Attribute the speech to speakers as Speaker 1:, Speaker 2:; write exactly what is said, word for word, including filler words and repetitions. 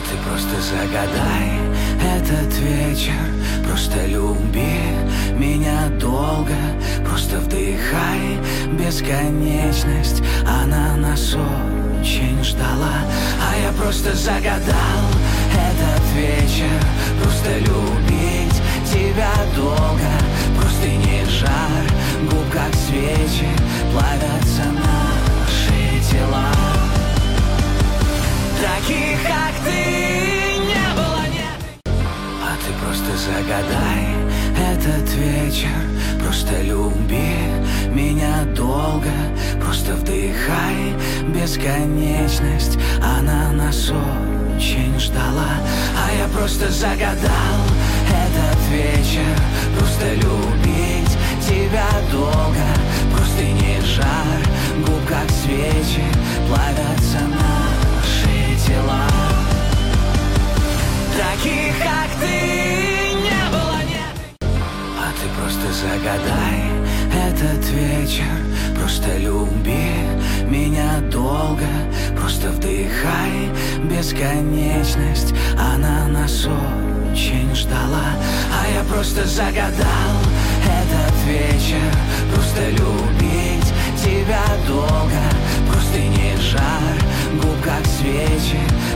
Speaker 1: ты просто загадай этот вечер. Просто люби меня долго, просто вдыхай бесконечность. Она нас очень ждала, а я просто загадал этот вечер. Просто любить тебя долго, просто не жар губ, как свечи, плавятся наши тела. Таких, как ты, не было, нет. А ты просто загадай этот вечер. Просто люби меня долго, просто вдыхай бесконечность. Она нас очень ждала, а я просто загадал этот вечер. Просто любить тебя долго, просто не жар губ, как свечи, плавятся наши тела. Таких, как ты, не было, нет. А ты просто загадай этот вечер. Просто люби меня долго, просто вдыхай бесконечность. Она нас очень ждала, а я просто загадал этот вечер. Просто любить тебя долго, просто не жар губ, как свечи,